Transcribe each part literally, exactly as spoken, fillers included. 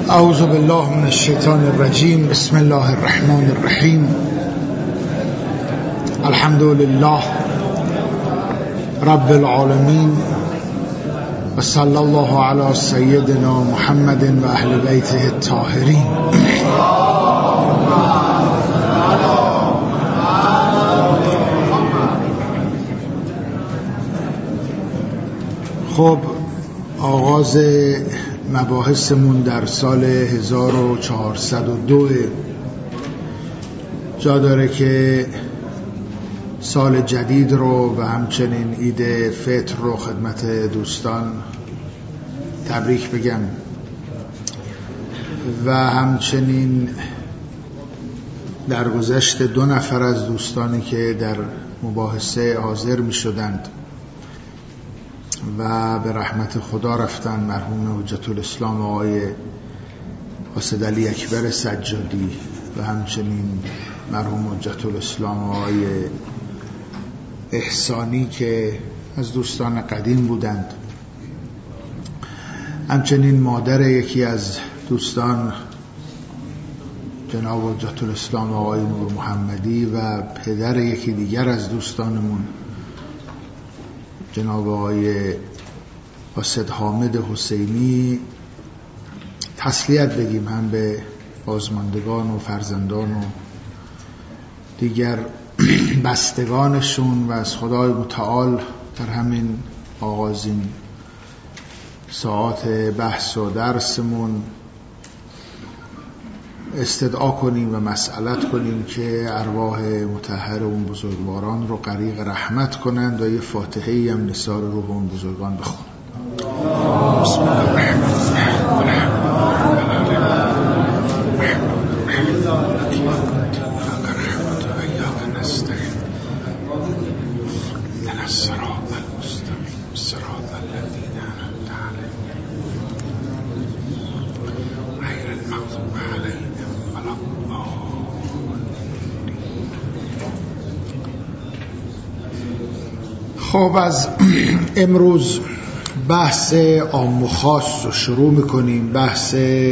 اعوذ بالله من الشیطان الرجیم. بسم الله الرحمن الرحیم. الحمد لله رب العالمین و صلی الله علی سیدنا محمد و اهل بیته الطاهرین. خب آغاز مباحثمون در سال هزار و چهارصد و دو جا داره که سال جدید رو و همچنین عید فطر رو خدمت دوستان تبریک بگم و همچنین در گذشت دو نفر از دوستانی که در مباحثه حاضر می شدند و به رحمت خدا رفتن، مرحوم حجت الاسلام آقای قاصد علی اکبر سجادی و همچنین مرحوم حجت الاسلام آقای احسانی که از دوستان قدیم بودند، همچنین مادر یکی از دوستان جناب حجت الاسلام آقای نور محمدی و پدر یکی دیگر از دوستانمون جناب آقای قاصد حامد حسینی تسلیت بگیم هم به بازماندگان و فرزندان و دیگر بستگانشون و از خدای متعال در همین آغازین ساعات بحث و درسمون استدعا کنیم و مسئلت کنیم که ارواح مطهر اون بزرگواران رو غریق رحمت کنند و یه فاتحه‌ای هم نثار روح اون بزرگان بخونند. بسم الله الرحمن الرحیم. خب از امروز بحث عام و خاص رو شروع میکنیم. بحث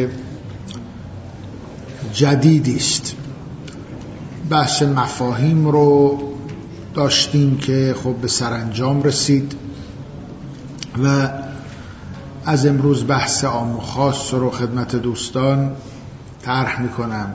جدیدی است. بحث مفاهیم رو داشتیم که خب به سرانجام رسید و از امروز بحث عام و خاص رو خدمت دوستان طرح میکنم.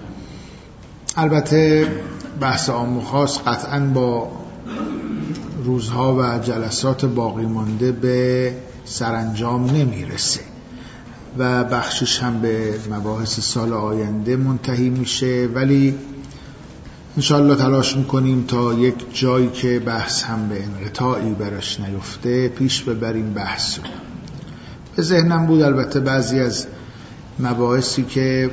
البته بحث عام و خاص قطعاً با روزها و جلسات باقی مانده به سرانجام نمیرسه و بخشش هم به مباحث سال آینده منتهی میشه، ولی انشاءالله تلاش میکنیم تا یک جایی که بحث هم به انقطاعی برش نیفته پیش ببریم بحث رو. به ذهنم بود البته بعضی از مباحثی که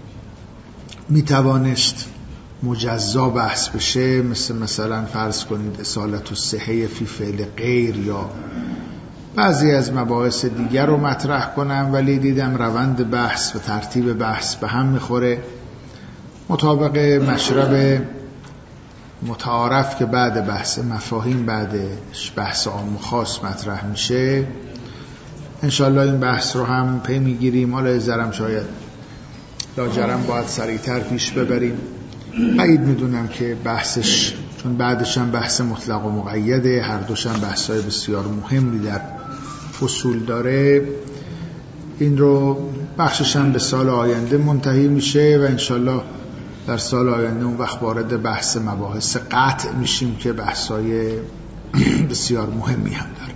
میتوانست مجزا بحث بشه، مثل مثلا فرض کنید اصالت الصحه فی فعل غیر یا بعضی از مباحث دیگر رو مطرح کنم، ولی دیدم روند بحث و ترتیب بحث به هم میخوره. مطابق مشرب متعارف که بعد بحث مفاهیم بعدش بحث عام و خاص مطرح میشه، انشالله این بحث رو هم پی میگیریم. حالا زرم شاید لاجرم باید سریعتر پیش ببریم. بعید میدونم که بحثش، چون بعدش هم بحث مطلق و مقیده، هر دوش هم بحثای بسیار مهمی در فصول داره، این رو بخشش هم به سال آینده منتهی میشه و انشالله در سال آینده اون وقت وارد بحث مباحث قطع میشیم که بحثای بسیار مهمی هم داره.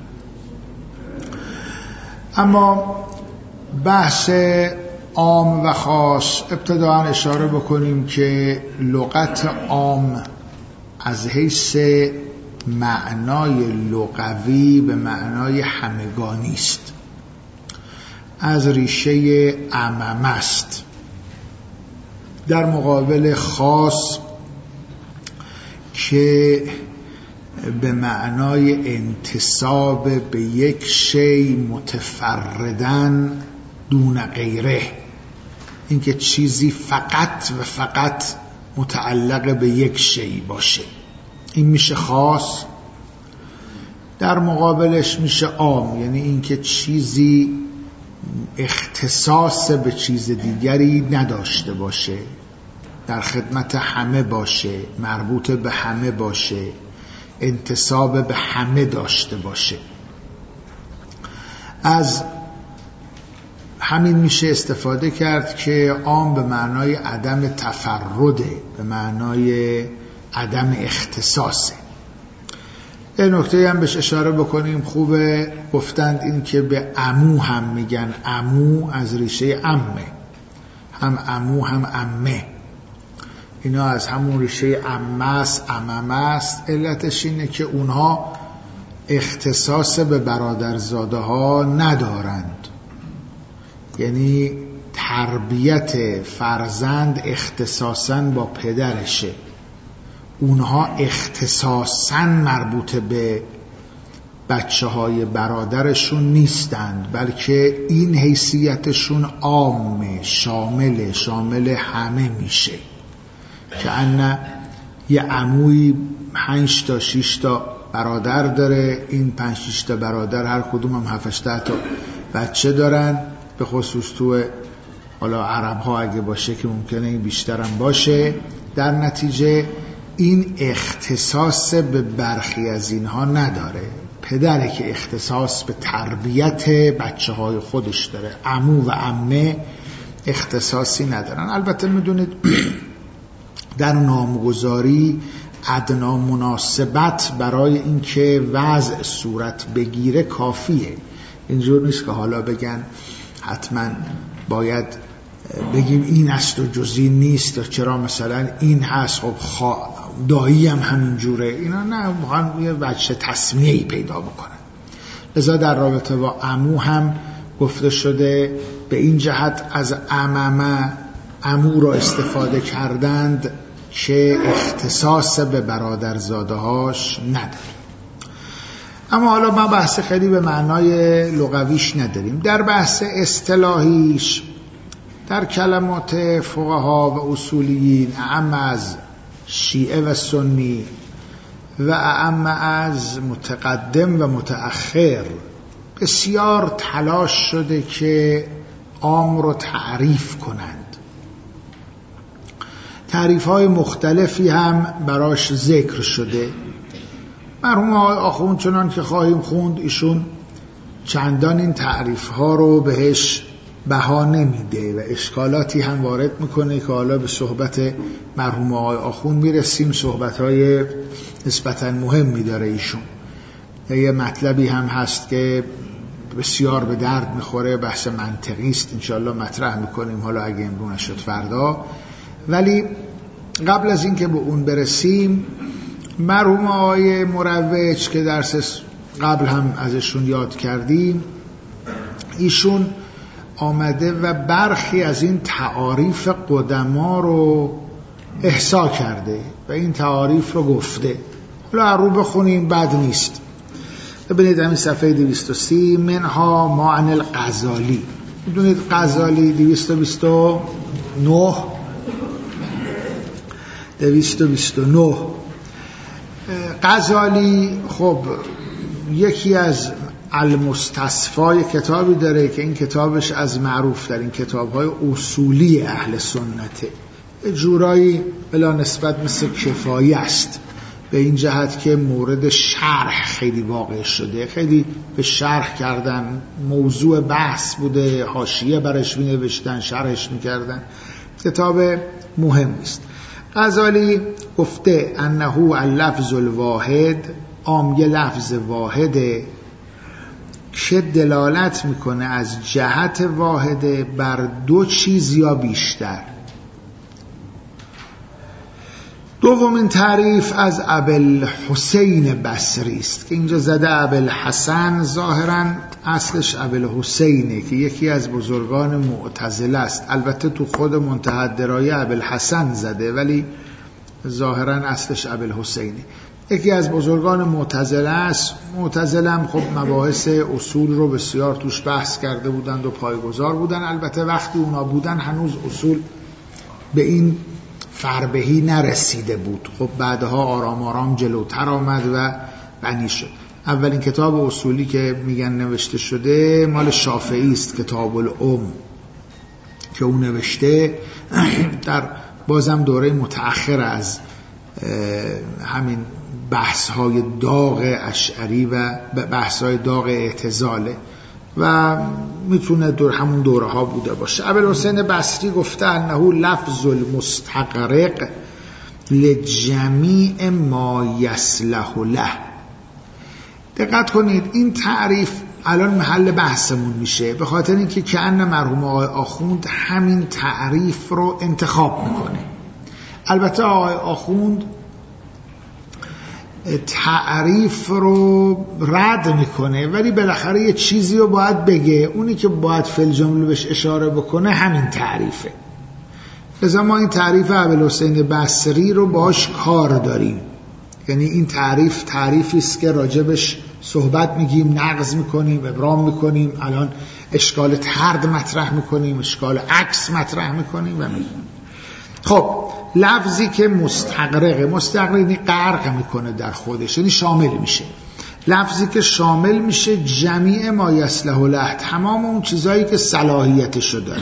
اما بحث عام و خاص، ابتداً اشاره بکنیم که لغت عام از حیث معنای لغوی به معنای همگانی است، از ریشه عمم است، در مقابل خاص که به معنای انتساب به یک شی متفردن دون غیره، اینکه چیزی فقط و فقط متعلق به یک شی باشه، این میشه خاص. در مقابلش میشه عام، یعنی اینکه چیزی اختصاص به چیز دیگری نداشته باشه، در خدمت همه باشه، مربوط به همه باشه، انتساب به همه داشته باشه. از همین میشه استفاده کرد که عام به معنای عدم تفرده، به معنای عدم اختصاصه. یه نکته هم بهش اشاره بکنیم خوبه، گفتند این که به عمو هم میگن، عمو از ریشه عمه، هم عمو هم عمه، اینا از همون ریشه عمه است، عممه است. علتش اینه که اونها اختصاص به برادرزاده ها ندارند، یعنی تربیت فرزند اختصاصاً با پدرشه، اونها اختصاصاً مربوط به بچه های برادرشون نیستند، بلکه این حیثیتشون عامه، شامل شامل همه میشه. که ان یه عموی پنج تا شش تا برادر داره، این پنج شش تا برادر هر کدوم هم هفت هشت تا بچه دارن، به خصوص تو حالا عرب ها اگه باشه که ممکنه این بیشتر هم باشه. در نتیجه این اختصاص به برخی از اینها نداره، پدره که اختصاص به تربیت بچه های خودش داره، عمو و عمه اختصاصی ندارن. البته میدونید در نامگذاری ادنا مناسبت برای اینکه وضع صورت بگیره کافیه. اینجور نیست که حالا بگن حتما باید بگیم این است و جزئی نیست، و چرا مثلا این هست خب خوا... دایی هم همینجوره، اینا نه، میخوان یه وجه تسمیه‌ای پیدا بکنن. لذا در رابطه با عمو هم گفته شده به این جهت از عممه عمو را استفاده کردند که اختصاص به برادرزاده هاش نداره. اما حالا ما بحث خیلی به معنای لغویش نداریم. در بحث اصطلاحیش در کلمات فقها و اصولیین، اعم از شیعه و سنی و اعم از متقدم و متأخر، بسیار تلاش شده که عام رو تعریف کنند. تعریف های مختلفی هم براش ذکر شده. مرحوم آقای آخوند چنان که خواهیم خوند، ایشون چندان این تعریف ها رو بهش بها نمیده و اشکالاتی هم وارد میکنه که حالا به صحبت مرحوم آقای آخوند میرسیم. صحبت های نسبتا مهمی داره ایشون. یه مطلبی هم هست که بسیار به درد میخوره، بحث منطقی است، انشاءالله مطرح میکنیم حالا اگه امروز نشد فردا. ولی قبل از این که به اون برسیم، مرحوم آقای مروج که درس قبل هم ازشون یاد کردیم، ایشون آمده و برخی از این تعاریف قدما رو احصا کرده و این تعاریف رو گفته. حالا رو بخونیم بد نیست. ببینید همین صفحه دویست و سی، منها معنی الغزالی. میدونید غزالی دویست و بیست و نه دویست و بیست و نه غزالی خب یکی از المستصفای کتابی داره که این کتابش از معروف در این کتاب‌های اصولی اهل سنته، جورایی بلا نسبت مثل کفایه است، به این جهت که مورد شرح خیلی واقع شده، خیلی به شرح کردن، موضوع بحث بوده، حاشیه برش می نوشتن، شرحش می کردن. کتاب مهم است. غزالی گفته انه اللفظ الواحد، عام یه لفظ واحده که دلالت میکنه از جهت واحده بر دو چیز یا بیشتر. دومین تعریف از ابوالحسین بصری است که اینجا زده ابوالحسن، ظاهراً اصلش ابوالحسینه که یکی از بزرگان معتزله است. البته تو خود منتهی الدرایه ابوالحسن زده ولی ظاهراً اصلش ابوالحسینه. یکی از بزرگان معتزله است. معتزله هم خب مباحث اصول رو بسیار توش بحث کرده بودند و پایه‌گذار بودن. البته وقتی اونا بودن هنوز اصول به این فربهی نرسیده بود. خب بعدها آرام آرام جلوتر آمد و بنی شد. اولین کتاب اصولی که میگن نوشته شده مال شافعی است، کتاب الام که اون نوشته در بازم دوره متأخر از همین بحث‌های داغ اشعری و بحث‌های داغ اعتزاله و میتونه دور همون دوره ها بوده باشه. ابوالحسین بصری گفته انه لفظ المستغرق لجمیع ما یصلح له. دقت کنید این تعریف الان محل بحثمون میشه، به خاطر اینکه کأن مرحوم آقای آخوند همین تعریف رو انتخاب میکنه. البته آقای آخوند تعریف رو رد میکنه ولی بالاخره یه چیزی رو باید بگه، اونی که باید فی الجمله بهش اشاره بکنه همین تعریفه. لذا ما این تعریف ابوالحسین بصری رو باهاش کار داریم، یعنی این تعریف تعریفی است که راجبش صحبت میگیم، نقض میکنیم، ابرام میکنیم، الان اشکال طرد مطرح میکنیم، اشکال عکس مطرح میکنیم و میگیم. خب لفظی که مستغرقه، مستغرق یعنی غرق میکنه در خودش، یعنی شامل میشه. لفظی که شامل میشه جمیع ما یصلح له، تمام اون چیزایی که صلاحیتشو داره.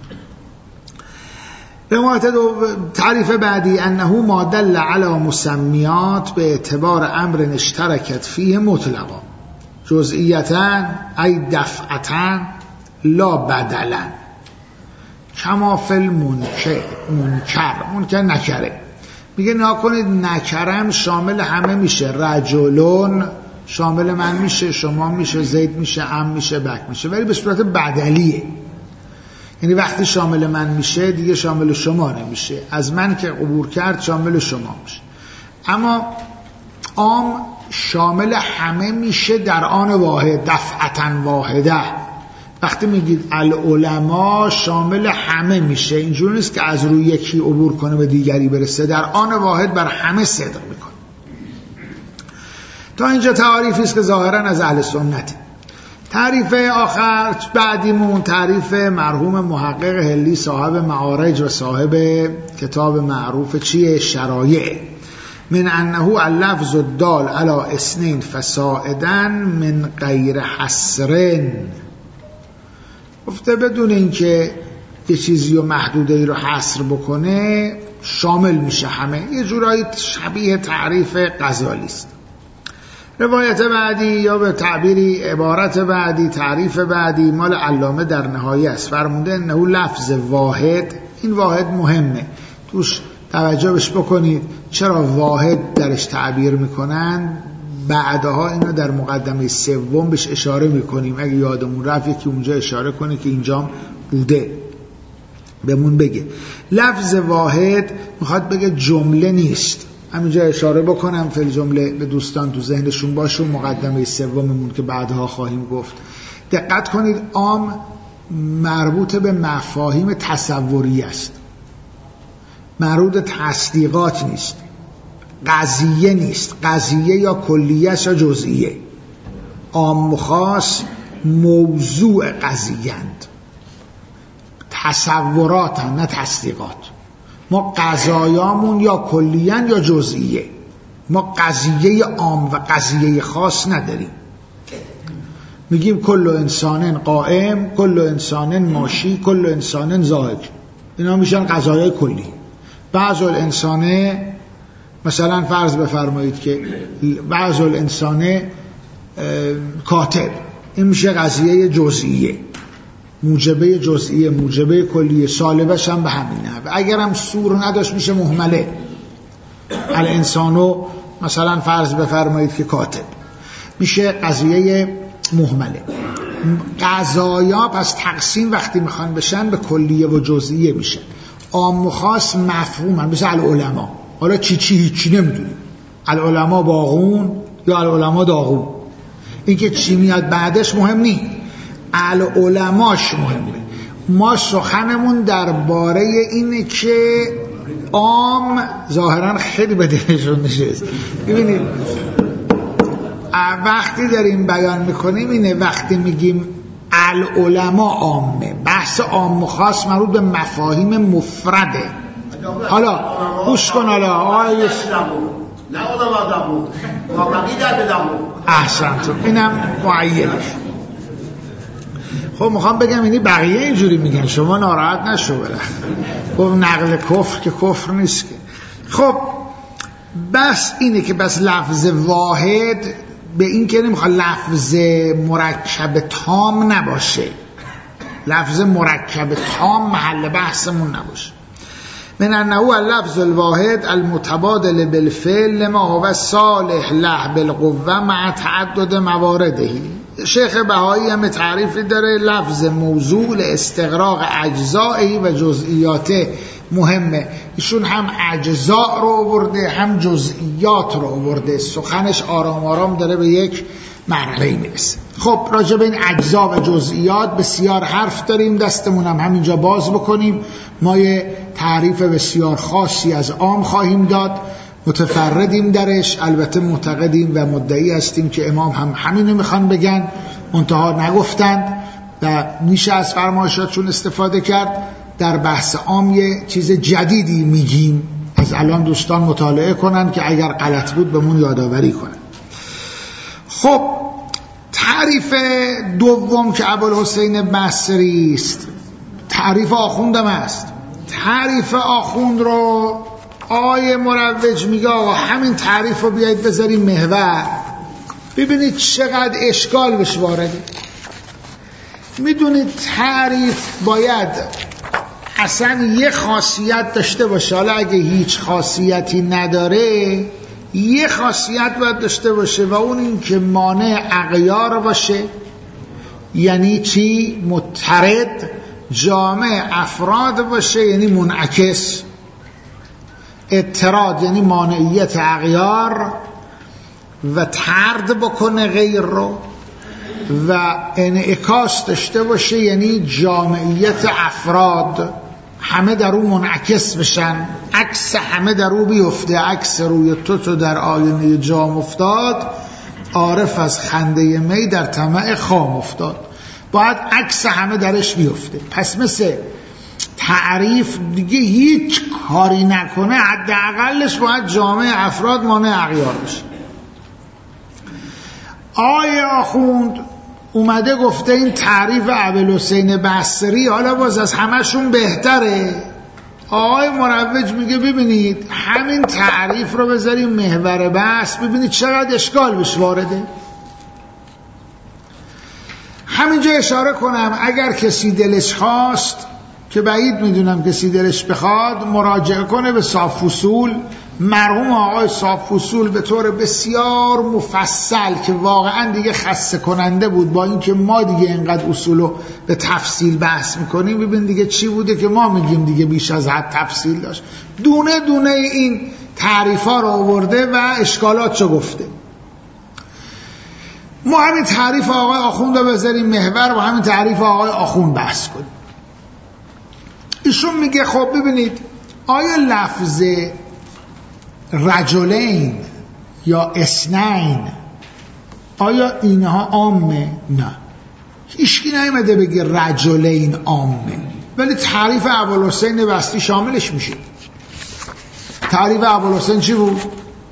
روایت دو تعریف بعدی انه ما دل علی مسمیات به اعتبار امر اشترکت فیه مطلقا جزئیتا ای دفعتا لا بدلا کما فی المنکر منکر منکر نکره. میگه ناکنید نکرم شامل همه میشه، رجلون شامل من میشه، شما میشه، زید میشه، ام میشه، بک میشه، ولی به صورت بدلیه. یعنی وقتی شامل من میشه دیگه شامل شما نمیشه، از من که عبور کرد شامل شما میشه. اما عام شامل همه میشه در آن واحد، دفعتا واحده. وقتی میگید العلماء شامل همه میشه، اینجوری نیست که از روی یکی عبور کنه به دیگری برسه، در آن واحد بر همه صدق میکنه. تا اینجا تعریفی است که ظاهرا از اهل سنته. تعریف آخر بعدیمون تعریف مرحوم محقق هلی صاحب معارج و صاحب کتاب معروف چیه؟ شرایع. من انه اللفظ الدال علی اثنین فصاعدا من غیر حصرن. گفته بدون اینکه یه چیزی و محدوده‌ای رو حصر بکنه شامل میشه همه، یه جورایی شبیه تعریف غزالی است. روایت بعدی یا به تعبیری عبارت بعدی تعریف بعدی مال علامه در نهایه است، فرموده انه لفظ واحد. این واحد مهمه، توش توجه بش بکنید چرا واحد درش تعبیر میکنن. بعدها اینو در مقدمه سوم بهش اشاره میکنیم، اگه یادمون رفت یکی اونجا اشاره کنه که اینجا بوده بهمون بگه. لفظ واحد میخواد بگه جمله نیست، همینجا اشاره بکنم فی الجمله به دوستان تو ذهنشون باشه، مقدمه سوممون که بعدها خواهیم گفت. دقت کنید عام مربوط به مفاهیم تصوری است، مربوط تصدیقات نیست، قضیه نیست، قضیه یا کلیه است یا جزئیه. عام و خاص موضوع قضیه‌اند، تصوراتن نه تصدیقات. ما قضایامون یا کلیه‌اند یا جزئیه، ما قضیه عام و قضیه خاص نداریم. میگیم کل انسان قائم، کل انسان ماشی، کل انسان ضاحک، اینا میشن قضایای کلی. بعض الانسان مثلا فرض بفرمایید که بعض الانسان کاتب، این میشه قضیه جزئیه، موجبه جزئیه، موجبه کلیه، سالبش هم به همینه. اگرم سور نداشت میشه مهمله. الانسانو مثلا فرض بفرمایید که کاتب، میشه قضیه مهمله. قضایا پس تقسیم وقتی میخوان بشن به کلیه و جزئیه میشه. عام و خاص مفهومن، مثل العلماء. حالا چی چی هیچی نمیدونیم، العلماء باغون یا العلماء داغون، اینکه چی میاد بعدش مهم نیست، العلماش مهمه. ما سخنمون درباره اینه که عام ظاهرا خیلی به دلشون نشست. ببینید وقتی داریم بیان میکنیم اینه، وقتی میگیم العلماء عامه، بحث عام و خاص مربوط به مفاهیم مفرده. حالا گوش کن، حالا آیه نه علما دامو مابقی در بدامو. احسنتون، اینم معیدش. خب میخوام بگم اینی بقیه اینجوری میگن، شما ناراحت نشو بله. خب نقل کفر که کفر نیست که. خب بس اینه که بس لفظ واحد به این که نمیخواد لفظ مرکب تام نباشه، لفظ مرکب تام محل بحثمون نباشه. من انه اللفظ الواحد المتبادل بالفعل ما هو صالح له بالقوه مع تعدد موارده. شیخ بهایی هم تعریفی داره، لفظ موضوع استغراق اجزایی و جزئیات مهمه. ایشون هم اجزا رو آورده هم جزئیات رو آورده، سخنش آرام آرام داره به یک مرحله میرسه. خب راجع به این اجزا و جزئیات بسیار حرف داریم، دستمون هم همینجا باز بکنیم. ما یه تعریف بسیار خاصی از عام خواهیم داد، متفردیم درش، البته معتقدیم و مدعی هستیم که امام هم همینو میخوان بگن، منتها نگفتند و میشه از فرمایشاتشون استفاده کرد. در بحث عام یه چیز جدیدی میگیم، از الان دوستان مطالعه کنن که اگر غلط بود بهمون یادآوری کنن. خب تعریف دوم که ابوالحسین بصری است، تعریف آخوندم است. تعریف آخوند رو آیه مروج میگه آقا همین تعریف رو بیایید بذاریم محور، ببینید چقدر اشکال بهش وارده. میدونید تعریف باید اصلا یه خاصیت داشته باشه، حالا اگه هیچ خاصیتی نداره یه خاصیت باید داشته باشه و اون این که مانع اغیار باشه. یعنی چی؟ مترد، جامع افراد باشه یعنی منعکس. اضطراد یعنی مانعیت اغیار و طرد بکنه غیر رو، و انعکاس داشته باشه یعنی جامعیت افراد همه در او منعکس بشن، عکس همه در او بیفته. عکس روی تو تو در آینه جام افتاد، عارف از خنده می در طمع خام افتاد. باید عکس همه درش بیفته. پس مثل تعریف دیگه هیچ کاری نکنه، حداقلش باید جامع افراد مانع اغیار بشه. آیه آخوند اومده گفته این تعریف ابوالحسین بصری حالا باز از همشون بهتره. آقای مروج میگه ببینید همین تعریف رو بذاریم محور بحث، ببینید چقدر اشکال بهش وارده. همینجا اشاره کنم اگر کسی دلش خواست، که بعید میدونم کسی دلش بخواد، مراجعه کنه به صاف اصول. مرحوم آقای صاف اصول به طور بسیار مفصل که واقعا دیگه خسته کننده بود، با اینکه ما دیگه اینقدر اصولو به تفصیل بحث میکنیم، ببین دیگه چی بوده که ما میگیم دیگه بیش از حد تفصیل داشت. دونه دونه این تعریفا رو آورده و اشکالات رو گفته. ما همین تعریف آقای آخوند رو بذاریم محور و همین تعریف آقای آخوند بحث کنیم. ایشون میگه خب ببینید آیا لفظ رجلین یا اثنین آیا اینها عامه؟ نه، هیچکی نیامده بگه رجلین عامه، ولی تعریف ابوالحسین بصری شاملش میشه. تعریف ابوالحسین چی بود؟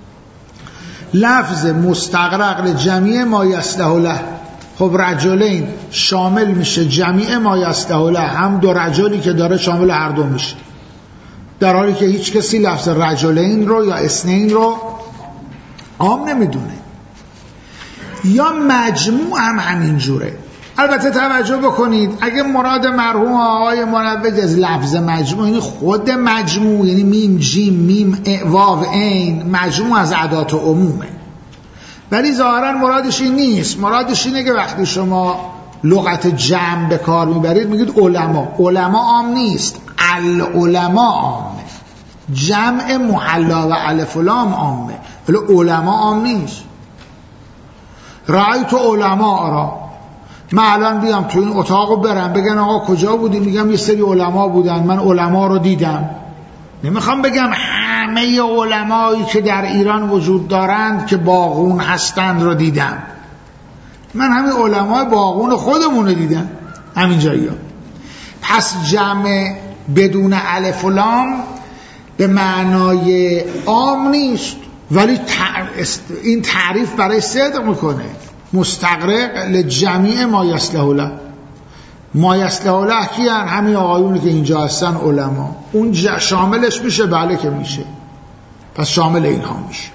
لفظ مستغرق لجمیع ما یصلح له. خب رجلین شامل میشه جمیع ما یصلح له، هم دو رجلی که داره شامل هر دو میشه، در حالی که هیچ کسی لفظ رجلین رو یا اثنین رو عام نمیدونه. یا مجموع هم همینجوره. البته توجه بکنید اگه مراد مرحوم آقای مروج از لفظ مجموع یعنی خود مجموع، یعنی میم جیم میم واو عین، مجموع از ادات عمومه، ولی ظاهرا مرادش این نیست. مرادش اینه که وقتی شما لغت جمع به کار میبرید میگید علما. علما عام نیست، العلماء عامه. جمع محلا و الف و لام عامه، ولی علما عام نیست. رأیت علما را، من الان بیام تو این اتاقو برم بگن آقا کجا بودی، میگم یه سری علما بودن، من علما رو دیدم. نمیخوام بگم همه علمایی که در ایران وجود دارند که باغون هستند رو دیدم، من همین علمای باغون خودمون رو دیدم همین جایی ها. پس جمع بدون الف و لام به معنای عام نیست، ولی این تعریف برای صدق میکنه مستغرق لجمیع ما یصلح له. ما یصلح له کیان؟ همین آقایونی که اینجا هستن علما. اون شاملش میشه؟ بله که میشه. پس شامل اینها میشه.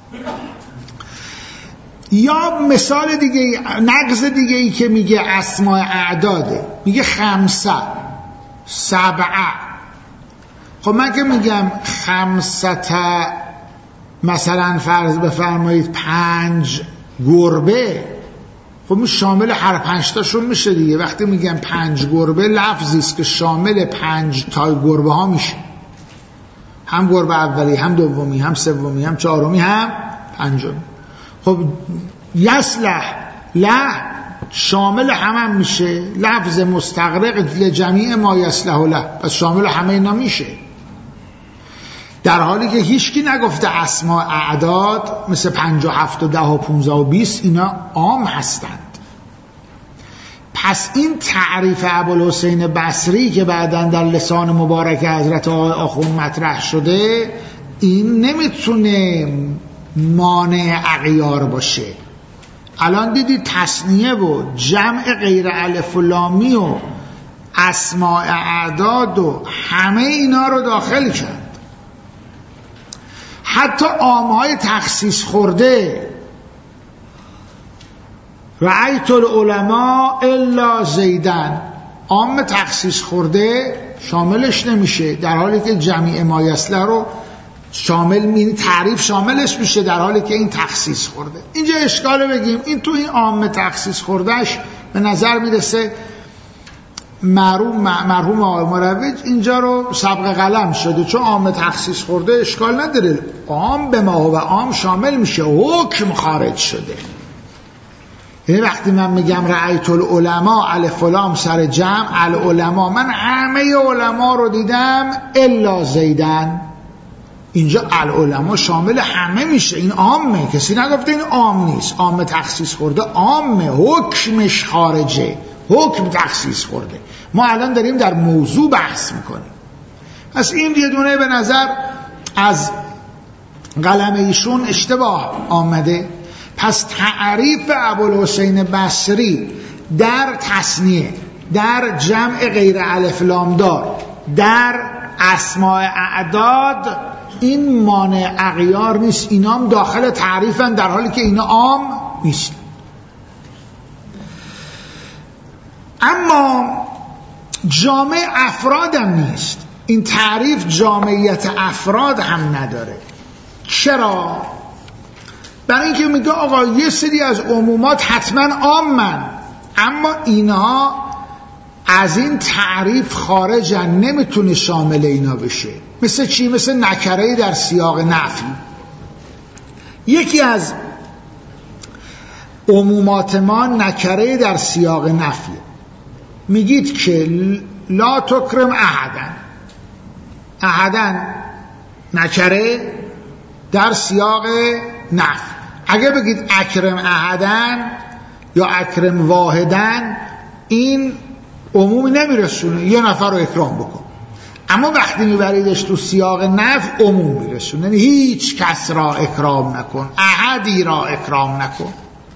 یا مثال دیگه، نقض دیگه ای که میگه اسماء اعداده، میگه خمسه، سبعه. خب من که میگم خمسه، مثلا فرض بفرمایید پنج گربه، خب این شامل هر پنج تاشون میشه دیگه. وقتی میگم پنج گربه لفظی است که شامل پنج تا گربه ها میشه، هم گربه اولی، هم دومی، هم سومی، هم چهارمی، هم پنجمی. خب یصلح له شامل همه هم میشه، لفظ مستغرق لجمیع ما یصلح له، پس شامل همه اینا میشه، در حالی که هیچکی نگفته اسماء اعداد مثل پنج و هفت و ده و پونزه و بیست اینا عام هستند. پس این تعریف ابوالحسین بصری که بعداً در لسان مبارک حضرت آخوند مطرح شده، این نمیتونه مانع اغیار باشه. الان دیدید تثنیه و جمع غیر الف و لامی و اسماء اعداد و همه اینا رو داخل کرد. حتی عامهای تخصیص خورده، رأیت العلماء الا زیدن، عام تخصیص خورده شاملش نمیشه، در حالی که جمیع ما یصلح رو شامل می تعریف شاملش میشه، در حالی که این تخصیص خورده. اینجا اشکاله بگیم این تو این عام تخصیص خوردهش به نظر میرسه مرحوم مرحوم آقای مروج اینجا رو سبق قلم شده، چون عام تخصیص خورده اشکال نداره، عام به ما و عام شامل میشه، حکم خارج شده. یعنی وقتی من میگم رأیت العلماء الف و لام سر جمع العلماء، من همه علما رو دیدم الا زیدن، اینجا العلماء شامل همه میشه، این عامه، کسی نگفته این عام نیست، عام تخصیص خورده عامه، حکمش خارجه، حکم تخصیص خورده. ما الان داریم در موضوع بحث میکنیم. پس این یه دونه به نظر از قلم ایشون اشتباه آمده. پس تعریف ابوالحسین بصری در تثنیه، در جمع غیر الف لام دار، در اسماء اعداد این مانع اغیار نیست، اینا هم داخل تعریفن، در حالی که اینا عام نیست. اما جامع افراد هم نیست، این تعریف جامعیت افراد هم نداره. چرا؟ برای اینکه میگه آقا یه سری از عمومات حتما عامن، اما اینها از این تعریف خارجن، نمیتونه شامل اینا بشه. مثل چی؟ مثل نکره در سیاق نفی. یکی از عمومات ما نکره در سیاق نفی، میگید که لا تکرم احدن، احدن نکره در سیاق نفی. اگه بگید اکرم احدن یا اکرم واحدن، این عمومی نمیرسونه، یه نفر رو اکرام بکن. اما وقتی میبریدش تو سیاق نفی عموم میرسونه، یعنی هیچ کس را اکرام نکن، احدی را اکرام نکن.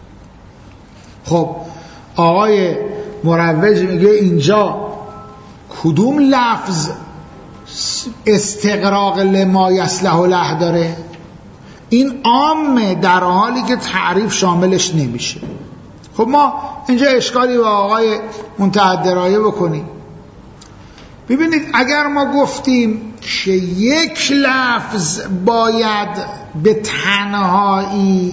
خب آقای مروج میگه اینجا کدوم لفظ استقراق لما یصلح له داره؟ این عامه، در حالی که تعریف شاملش نمیشه. خب ما اینجا اشکالی با آقای منتهی الدرایه بکنیم. ببینید اگر ما گفتیم که یک لفظ باید به تنهایی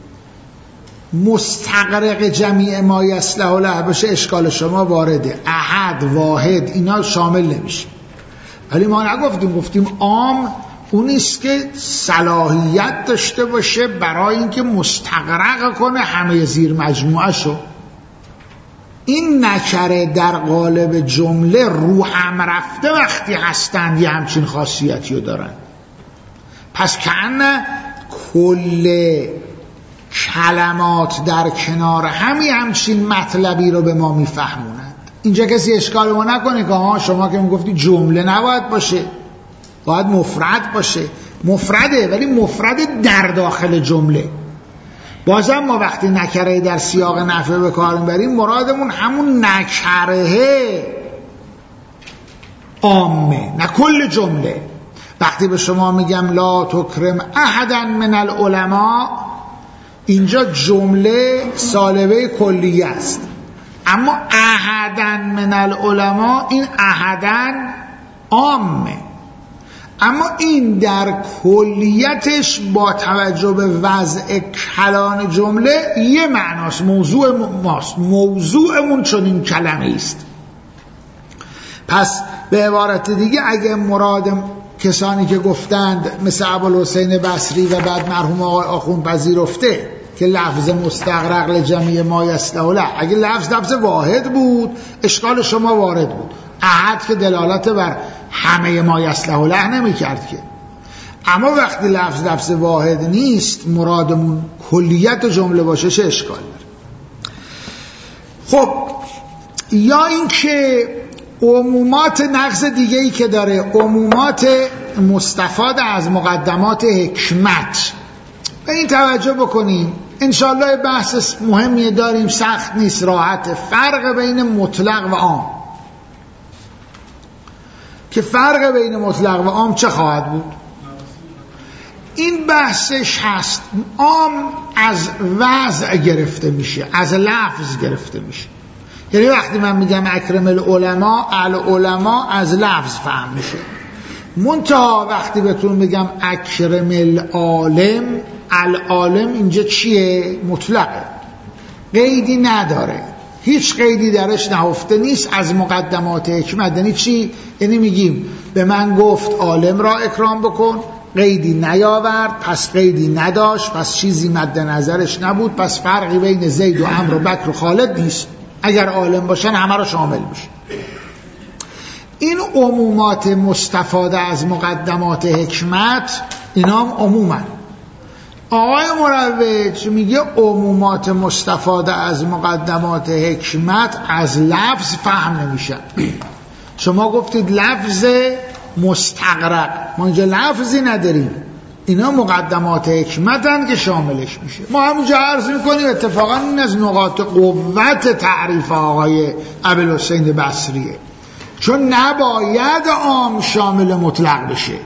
مستغرق جمیع ما یصلح له باشه، اشکال شما وارده، احد، واحد اینا شامل نمیشه. ولی ما نگفتیم، گفتیم عام اونیست که صلاحیت داشته باشه برای اینکه مستغرق کنه همه زیر مجموعه شو. این نکره در قالب جمله رو هم رفته وقتی هستند یه همچین خاصیتی رو دارن. پس کأن کل کلمات در کنار همی همچین مطلبی رو به ما میفهمونند. اینجا کسی اشکال ما نکنه که ها شما که میگفتی جمله نباید باشه، باید مفرد باشه. مفرده ولی مفرد در داخل جمله. بازم ما وقتی نکره در سیاق نفی به کار میبریم مرادمون همون نکره عامه، نه کل جمله. وقتی به شما میگم لا تکرم احدا من العلماء، اینجا جمله سالبه کلیه است، اما احدا من العلماء این احدا عامه، اما این در کلیتش با توجه به وضع کلان جمله یه معناست، موضوع ماست، موضوعمون چون این کلمه است. پس به عبارت دیگه اگه مراد کسانی که گفتند مثل ابوالحسین بصری و بعد مرحوم آقای آخوند پذیرفته که لفظ مستغرق لجمیع ما یصلح له، اگه لفظ لفظ واحد بود اشکال شما وارد بود، احد که دلالت بر همه ما یصلح له نمی کرد که. اما وقتی لفظ لفظ واحد نیست مرادمون کلیت جمله باشه چه اشکال داره؟ خب یا اینکه عمومات نقض دیگه ای که داره، عمومات مستفاد از مقدمات حکمت، به این توجه بکنیم. انشاءالله بحث مهمی داریم، سخت نیست، راحت. فرق بین مطلق و عام، که فرق بین مطلق و عام چه خواهد بود؟ این بحثش هست. عام از وضع گرفته میشه، از لفظ گرفته میشه. یعنی وقتی من میگم اکرم العلماء، العلماء از لفظ فهم میشه. منتها وقتی بهتون بگم اکرم العالم، العالم اینجا چیه؟ مطلقه، قیدی نداره، هیچ قیدی درش نهفته نیست از مقدمات حکمت. یعنی چی؟ یعنی میگیم به من گفت عالم را اکرام بکن، قیدی نیاورد، پس قیدی نداشت، پس چیزی مد نظرش نبود، پس فرقی بین زید و عمرو و بکر و خالد نیست، اگر عالم باشن همه را شامل میشه. این عمومات مستفاده از مقدمات حکمت، اینا هم عمومن. آقای مروج میگه عمومات مستفاده از مقدمات حکمت از لفظ فهم نمیشن. شما گفتید لفظ مستغرق، ما اینجا لفظی نداریم، اینا مقدمات حکمتن که شاملش میشه. ما همونجا عرض میکنیم اتفاقا این از نقاط قوت تعریف آقای ابوالحسین بصریه، چون نباید عام شامل مطلق بشه.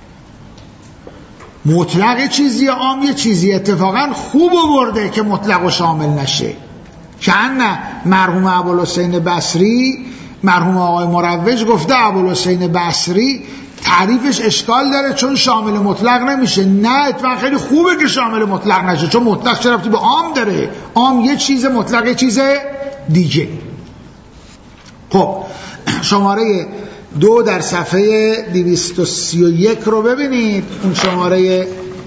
مطلق چیزی، عام یه چیزی. اتفاقا خوب آورده که مطلق و شامل نشه، که نه مرحوم ابوالحسین بصری، مرحوم آقای مروج گفته ابوالحسین بصری تعریفش اشکال داره چون شامل مطلق نمیشه. نه، اتفاقا خیلی خوبه که شامل مطلق نشه، چون مطلق چه ربطی به عام داره؟ عام یه چیز، مطلق یه چیز دیگه. خب شماره دو در صفحه دویست و سی و یک رو ببینید، اون شماره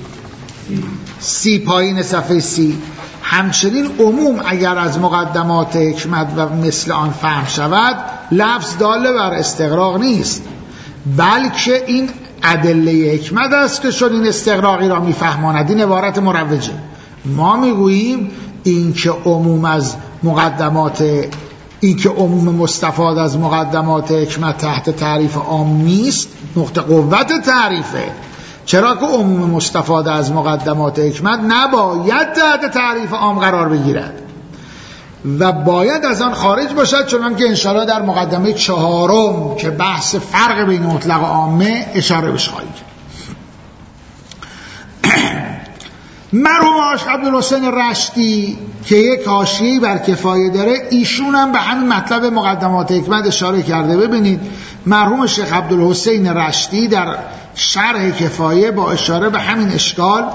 سی پایین صفحه سی. همچنین عموم اگر از مقدمات حکمت و مثل آن فهم شود، لفظ داله بر استغراق نیست، بلکه این ادله حکمت است که شد این استغراقی را میفهماند. این عبارت مروجه. ما میگوییم این که عموم از مقدمات این که عموم مستفاد از مقدمات حکمت تحت تعریف عام نیست، نقطه قوت تعریفه. چرا که عموم مستفاد از مقدمات حکمت نباید تحت تعریف عام قرار بگیرد و باید از آن خارج باشد، چون که انشاءالله در مقدمه چهارم که بحث فرق بین مطلق و عامه اشاره بهش خواهیم کرد. مرحوم عبدالحسین رشتی که یک حاشیه‌ای بر کفایه داره، ایشون هم به همین مطلب مقدمات حکمت اشاره کرده. ببینید مرحوم شیخ عبدالحسین رشتی در شرح کفایه با اشاره به همین اشکال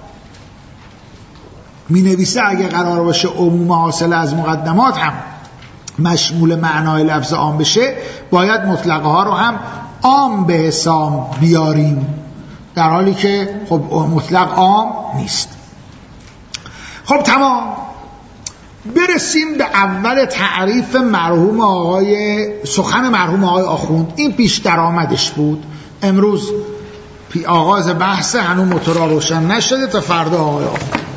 می نویسه اگه قرار باشه عموم حاصل از مقدمات هم مشمول معنای لفظ عام بشه، باید مطلقه ها رو هم عام به حساب بیاریم، در حالی که خب مطلق عام نیست. خب تمام. برسیم به اول تعریف مرحوم آقای سخن مرحوم آقای آخوند. این پیش درآمدش بود. امروز آغاز بحث هنوز موتورا روشن نشده تا فردا آقای آخوند.